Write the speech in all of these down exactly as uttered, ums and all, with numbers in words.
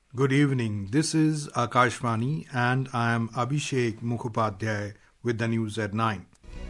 Good evening. This is Akashvani and I am Abhishek Mukhopadhyay with the news at nine.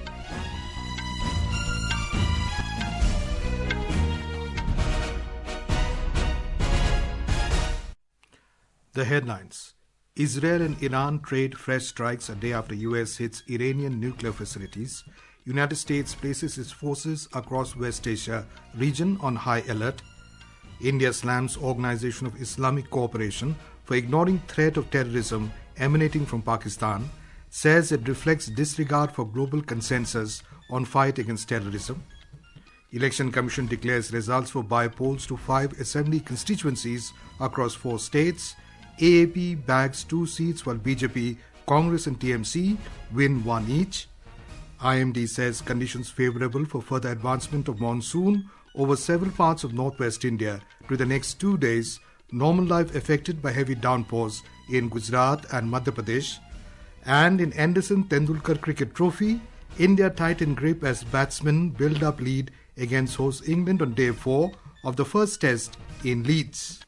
The headlines. Israel and Iran trade fresh strikes a day after U S hits Iranian nuclear facilities. United States places its forces across West Asia region on high alert. India slams Organization of Islamic Cooperation for ignoring threat of terrorism emanating from Pakistan, says it reflects disregard for global consensus on fight against terrorism. Election Commission declares results for by-polls to five assembly constituencies across four states. A A P bags two seats while B J P, Congress and T M C win one each. I M D says conditions favourable for further advancement of monsoon over several parts of northwest India to the next two days, normal life affected by heavy downpours in Gujarat and Madhya Pradesh. And in Anderson Tendulkar Cricket Trophy, India tightened grip as batsmen build up lead against host England on day four of the first test in Leeds.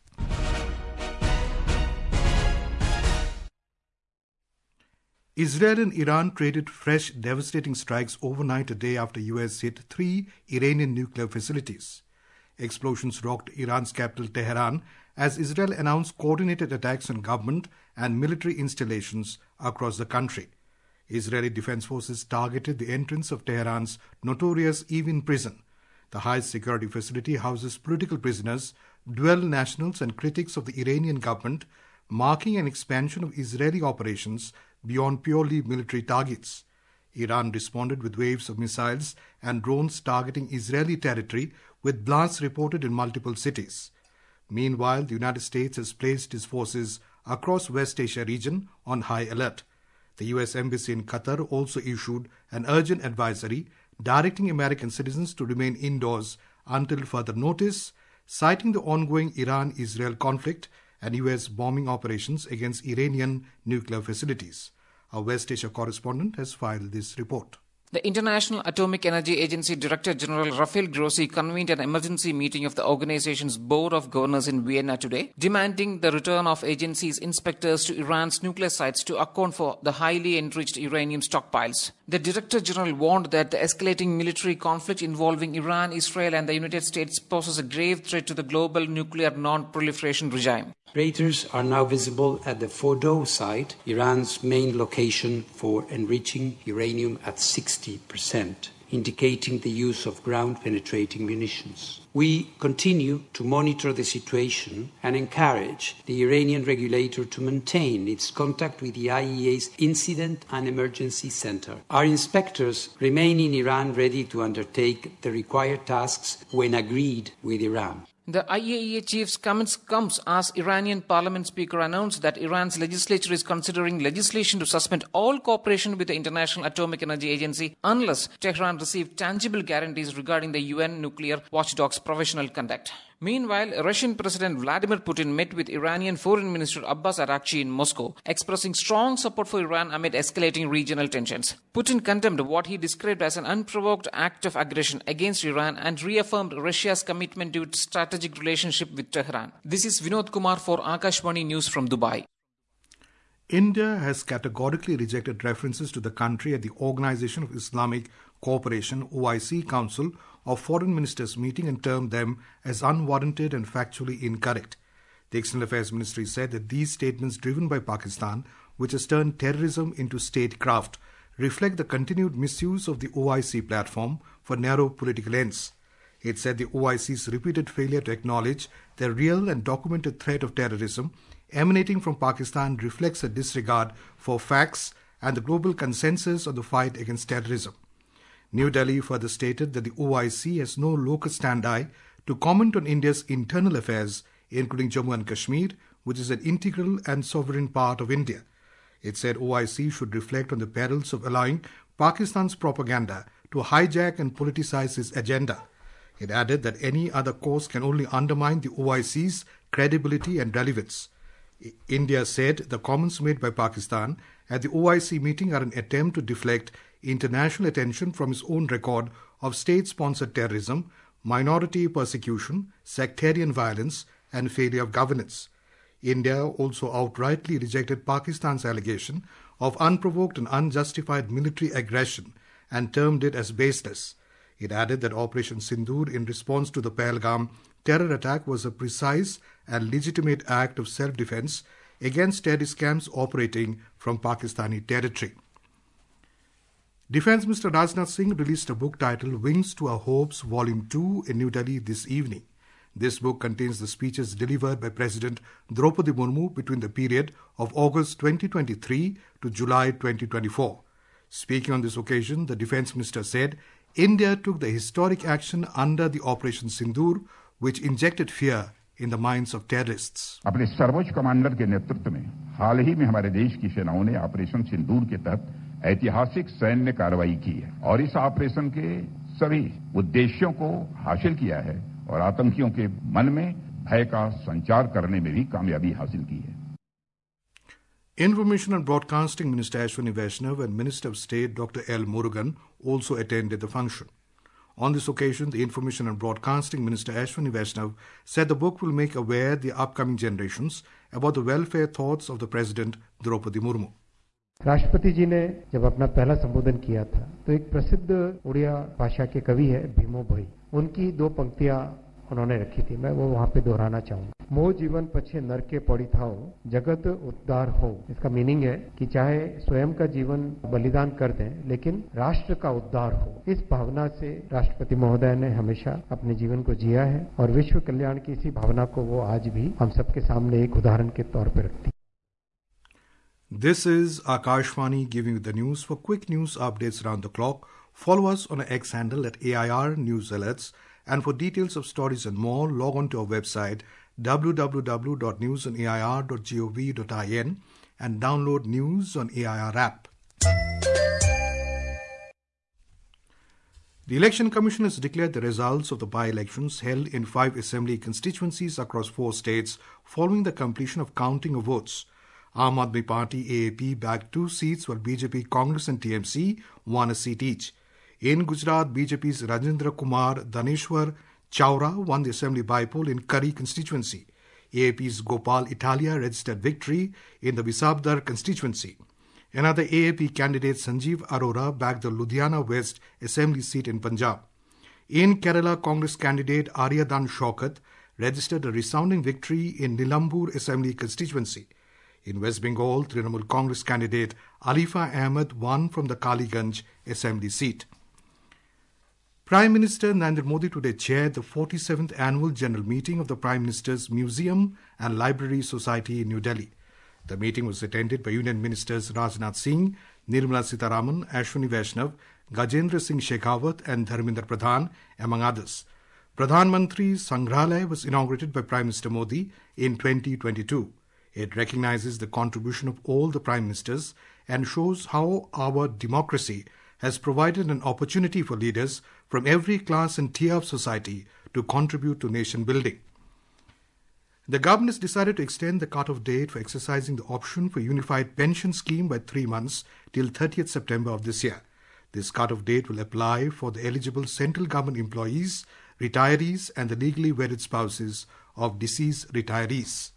Israel and Iran traded fresh devastating strikes overnight a day after U S hit three Iranian nuclear facilities. Explosions rocked Iran's capital Tehran as Israel announced coordinated attacks on government and military installations across the country. Israeli defense forces targeted the entrance of Tehran's notorious Evin prison. The high security facility houses political prisoners, dual nationals and critics of the Iranian government, marking an expansion of Israeli operations beyond purely military targets. Iran responded with waves of missiles and drones targeting Israeli territory, with blasts reported in multiple cities. Meanwhile, the United States has placed its forces across West Asia region on high alert. The U S Embassy in Qatar also issued an urgent advisory directing American citizens to remain indoors until further notice, citing the ongoing Iran-Israel conflict and U S bombing operations against Iranian nuclear facilities. Our West Asia correspondent has filed this report. The International Atomic Energy Agency Director General Rafael Grossi convened an emergency meeting of the organization's Board of Governors in Vienna today, demanding the return of agency's inspectors to Iran's nuclear sites to account for the highly enriched uranium stockpiles. The Director General warned that the escalating military conflict involving Iran, Israel and the United States poses a grave threat to the global nuclear non-proliferation regime. Craters are now visible at the Fordow site, Iran's main location for enriching uranium at sixty percent, indicating the use of ground-penetrating munitions. We continue to monitor the situation and encourage the Iranian regulator to maintain its contact with the I A E A's Incident and Emergency Center. Our inspectors remain in Iran ready to undertake the required tasks when agreed with Iran. The I A E A chief's comments comes as Iranian parliament speaker announced that Iran's legislature is considering legislation to suspend all cooperation with the International Atomic Energy Agency unless Tehran receives tangible guarantees regarding the U N nuclear watchdog's professional conduct. Meanwhile, Russian President Vladimir Putin met with Iranian Foreign Minister Abbas Araghchi in Moscow, expressing strong support for Iran amid escalating regional tensions. Putin condemned what he described as an unprovoked act of aggression against Iran and reaffirmed Russia's commitment to its strategic relationship with Tehran. This is Vinod Kumar for Akashvani News from Dubai. India has categorically rejected references to the country at the Organization of Islamic Cooperation O I C Council of Foreign Ministers meeting and termed them as unwarranted and factually incorrect. The External Affairs Ministry said that these statements driven by Pakistan, which has turned terrorism into statecraft, reflect the continued misuse of the O I C platform for narrow political ends. It said the O I C's repeated failure to acknowledge the real and documented threat of terrorism emanating from Pakistan reflects a disregard for facts and the global consensus on the fight against terrorism. New Delhi further stated that the O I C has no locus standi to comment on India's internal affairs, including Jammu and Kashmir, which is an integral and sovereign part of India. It said O I C should reflect on the perils of allowing Pakistan's propaganda to hijack and politicize its agenda. It added that any other course can only undermine the O I C's credibility and relevance. India said the comments made by Pakistan at the O I C meeting are an attempt to deflect international attention from its own record of state-sponsored terrorism, minority persecution, sectarian violence, and failure of governance. India also outrightly rejected Pakistan's allegation of unprovoked and unjustified military aggression and termed it as baseless. It added that Operation Sindoor in response to the Pahalgam terror attack was a precise and legitimate act of self-defense against terrorist camps operating from Pakistani territory. Defence Minister Rajnath Singh released a book titled Wings to Our Hopes, Volume two in New Delhi this evening. This book contains the speeches delivered by President Draupadi Murmu between the period of August twenty twenty-three to July twenty twenty-four. Speaking on this occasion, the Defence Minister said, India took the historic action under the Operation Sindoor, which injected fear in the minds of terrorists. अपने सर्वोच्च commander के नेतृत्व में हाल ही में हमारे देश की सेनाओं ने ऑपरेशन सिंदूर के तहत ऐतिहासिक सैन्य कार्रवाई की है और इस ऑपरेशन के सभी उद्देश्यों को हासिल किया है और आतंकियों के मन में भय का संचार करने में भी कामयाबी हासिल की है. Information and Broadcasting Minister Ashwini Vaishnav and Minister of State Doctor L. Murugan also attended the function. On this occasion, the Information and Broadcasting Minister Ashwini Vaishnav said the book will make aware the upcoming generations about the welfare thoughts of the President Draupadi Murmu. राष्ट्रपति जी ने जब अपना पहला संबोधन किया था तो एक प्रसिद्ध उड़िया भाषा के कवि है भीमो भोई, उनकी दो पंक्तियां उन्होंने रखी थी, मैं वो वहां पे दोहराना चाहूंगा. मोह जीवन पछे नर के पड़ी थाओ जगत उद्धार हो. इसका मीनिंग है कि चाहे स्वयं का जीवन बलिदान कर दें लेकिन राष्ट्र का उद्धार हो. इस भावना से राष्ट्रपति महोदय ने हमेशा अपने जीवन को जिया है और विश्व कल्याण की इसी भावना को वो आज भी हम सबके सामने एक उदाहरण के तौर पर रखती है. This is Akashvani giving you the news. For quick news updates around the clock, follow us on our X handle at A I R News Alerts. And for details of stories and more, log on to our website w w w dot news on a i r dot gov dot in and download News on A I R app. The Election Commission has declared the results of the by-elections held in five assembly constituencies across four states following the completion of counting of votes. Aam Aadmi Party A A P bagged two seats while B J P, Congress and T M C won a seat each. In Gujarat, B J P's Rajendra Kumar Daneshwar Chaura won the assembly bypoll in Kari constituency. A A P's Gopal Italia registered victory in the Visabdar constituency. Another A A P candidate Sanjeev Arora bagged the Ludhiana West assembly seat in Punjab. In Kerala, Congress candidate Aryadan Shaukat registered a resounding victory in Nilambur assembly constituency. In West Bengal, Trinamool Congress candidate Alifa Ahmed won from the Kaliganj assembly seat. Prime Minister Narendra Modi today chaired the forty-seventh Annual General Meeting of the Prime Minister's Museum and Library Society in New Delhi. The meeting was attended by Union Ministers Rajnath Singh, Nirmala Sitharaman, Ashwini Vaishnav, Gajendra Singh Shekhawat and Dharmendra Pradhan, among others. Pradhan Mantri Sangrahalaya was inaugurated by Prime Minister Modi in twenty twenty-two. It recognizes the contribution of all the Prime Ministers and shows how our democracy has provided an opportunity for leaders from every class and tier of society to contribute to nation building. The government has decided to extend the cut-off date for exercising the option for unified pension scheme by three months till thirtieth September of this year. This cut-off date will apply for the eligible central government employees, retirees and the legally wedded spouses of deceased retirees.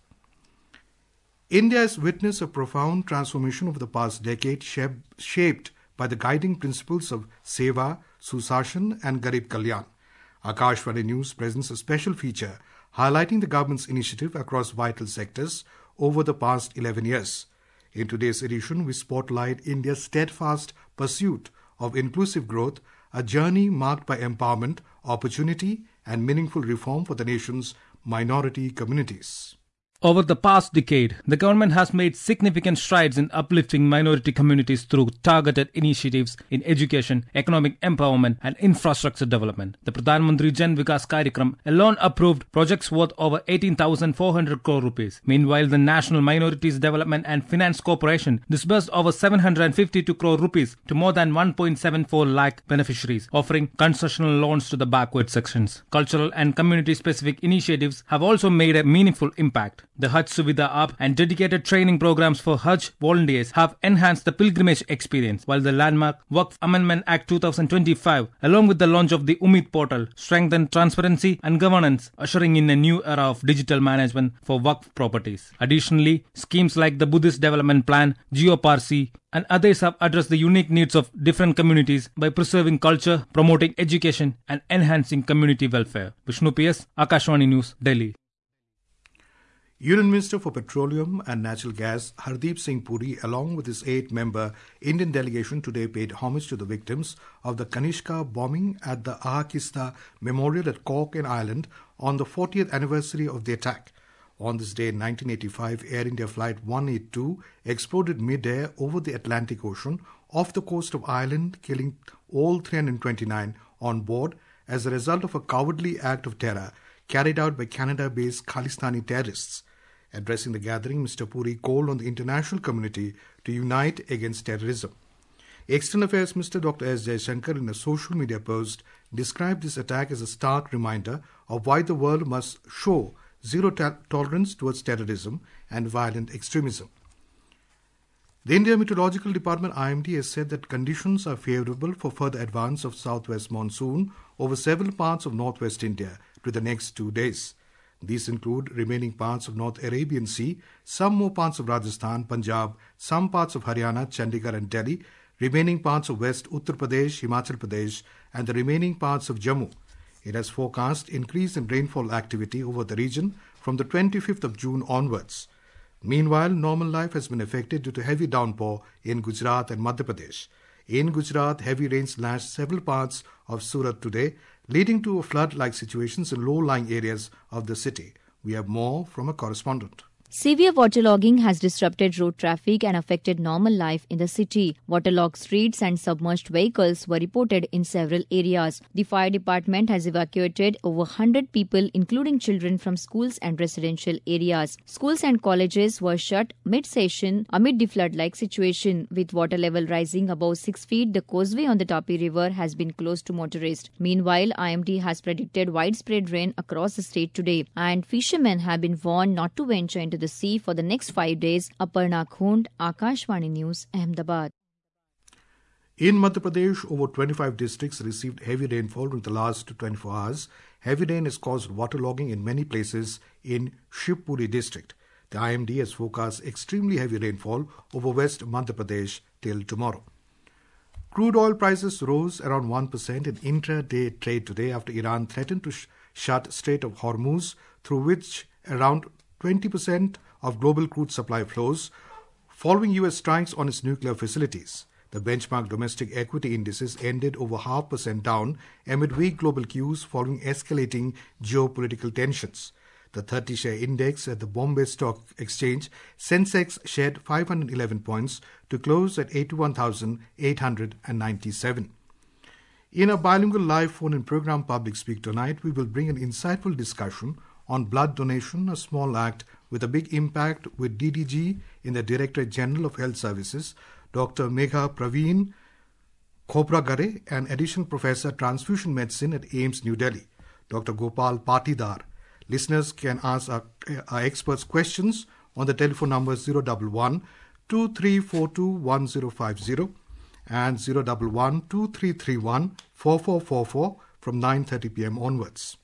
India has witnessed a profound transformation over the past decade, shaped by the guiding principles of Seva, Susashan and Garib Kalyan. Akashvani News presents a special feature highlighting the government's initiative across vital sectors over the past eleven years. In today's edition, we spotlight India's steadfast pursuit of inclusive growth, a journey marked by empowerment, opportunity and meaningful reform for the nation's minority communities. Over the past decade, the government has made significant strides in uplifting minority communities through targeted initiatives in education, economic empowerment and infrastructure development. The Pradhan Mantri Jan Vikas Karyakram alone approved projects worth over eighteen thousand four hundred crore rupees. Meanwhile, the National Minorities Development and Finance Corporation disbursed over seven hundred fifty-two crore rupees to more than one point seven four lakh beneficiaries, offering concessional loans to the backward sections. Cultural and community-specific initiatives have also made a meaningful impact. The Hajj Suvidha app and dedicated training programs for Hajj volunteers have enhanced the pilgrimage experience, while the landmark Waqf Amendment Act two thousand twenty-five, along with the launch of the Umeed portal, strengthened transparency and governance, ushering in a new era of digital management for Waqf properties. Additionally, schemes like the Buddhist Development Plan, Geoparsi, and others have addressed the unique needs of different communities by preserving culture, promoting education, and enhancing community welfare. Vishnu P S, Akashvani News, Delhi. Union Minister for Petroleum and Natural Gas Hardeep Singh Puri, along with his eight-member Indian delegation, today paid homage to the victims of the Kanishka bombing at the Ahakista Memorial at Cork Island on the fortieth anniversary of the attack. On this day in nineteen eighty-five, Air India Flight one eighty-two exploded mid-air over the Atlantic Ocean off the coast of Ireland, killing all three hundred twenty-nine on board as a result of a cowardly act of terror carried out by Canada-based Khalistani terrorists. Addressing the gathering, Mister Puri called on the international community to unite against terrorism. External Affairs Minister Doctor S. Jaishankar, in a social media post, described this attack as a stark reminder of why the world must show zero ta- tolerance towards terrorism and violent extremism. The India Meteorological Department I M D has said that conditions are favourable for further advance of southwest monsoon over several parts of northwest India to the next two days. These include remaining parts of North Arabian Sea, some more parts of Rajasthan, Punjab, some parts of Haryana, Chandigarh and Delhi, remaining parts of West Uttar Pradesh, Himachal Pradesh and the remaining parts of Jammu. It has forecast increase in rainfall activity over the region from the twenty-fifth of June onwards. Meanwhile, normal life has been affected due to heavy downpour in Gujarat and Madhya Pradesh. In Gujarat, heavy rains lashed several parts of Surat today, leading to a flood-like situations in low-lying areas of the city. We have more from a correspondent. Severe waterlogging has disrupted road traffic and affected normal life in the city. Waterlogged streets and submerged vehicles were reported in several areas. The fire department has evacuated over one hundred people, including children, from schools and residential areas. Schools and colleges were shut mid-session amid the flood-like situation. With water level rising above six feet, the causeway on the Tapi River has been closed to motorists. Meanwhile, I M D has predicted widespread rain across the state today, and fishermen have been warned not to venture into the sea for the next five days. Aparna Khund, Akashvani News, Ahmedabad. In Madhya Pradesh, over twenty-five districts received heavy rainfall in the last twenty-four hours. Heavy rain has caused waterlogging in many places in Shivpuri district. The I M D has forecast extremely heavy rainfall over West Madhya Pradesh till tomorrow. Crude oil prices rose around one percent in intra-day trade today after Iran threatened to sh- shut Strait of Hormuz, through which around twenty percent of global crude supply flows, following U S strikes on its nuclear facilities. The benchmark domestic equity indices ended over half percent down amid weak global cues following escalating geopolitical tensions. The thirty-share index at the Bombay Stock Exchange, Sensex, shed five hundred eleven points to close at eighty-one thousand eight hundred ninety-seven. In a bilingual live phone-in program Public Speak tonight, we will bring an insightful discussion on blood donation, a small act with a big impact, with D D G in the Director General of Health Services, Doctor Megha Praveen Khobragare, and Additional Professor Transfusion Medicine at A I M S New Delhi, Doctor Gopal Patidar. Listeners can ask our, our experts questions on the telephone numbers zero one one, two three four two, one zero five zero and zero one one, two three three one, four four four four from nine thirty p.m. onwards.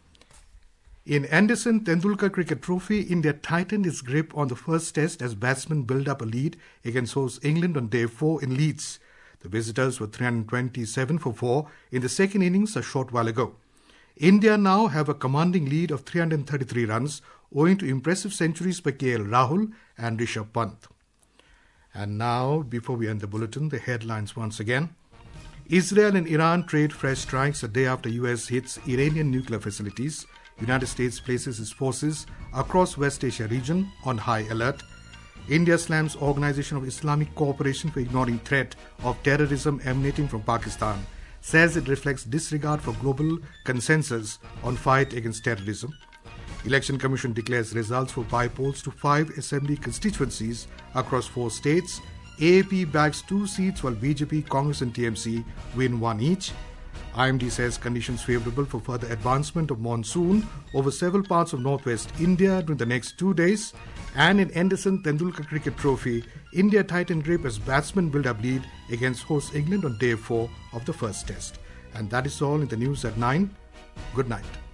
In Anderson Tendulkar Cricket Trophy, India tightened its grip on the first test as batsmen built up a lead against host England on day four in Leeds. The visitors were three hundred twenty-seven for four in the second innings a short while ago. India now have a commanding lead of three hundred thirty-three runs owing to impressive centuries by K L Rahul and Rishabh Pant. And now, before we end the bulletin, the headlines once again. Israel and Iran trade fresh strikes a day after U S hits Iranian nuclear facilities. United States places its forces across West Asia region on high alert. India slams Organization of Islamic Cooperation for ignoring threat of terrorism emanating from Pakistan. Says it reflects disregard for global consensus on fight against terrorism. Election Commission declares results for by-polls to five assembly constituencies across four states. A A P bags two seats while B J P, Congress and T M C win one each. I M D says conditions favourable for further advancement of monsoon over several parts of northwest India during the next two days. And in Anderson Tendulkar Cricket Trophy, India tightened grip as batsmen build up lead against host England on day four of the first test. And that is all in the news at nine. Good night.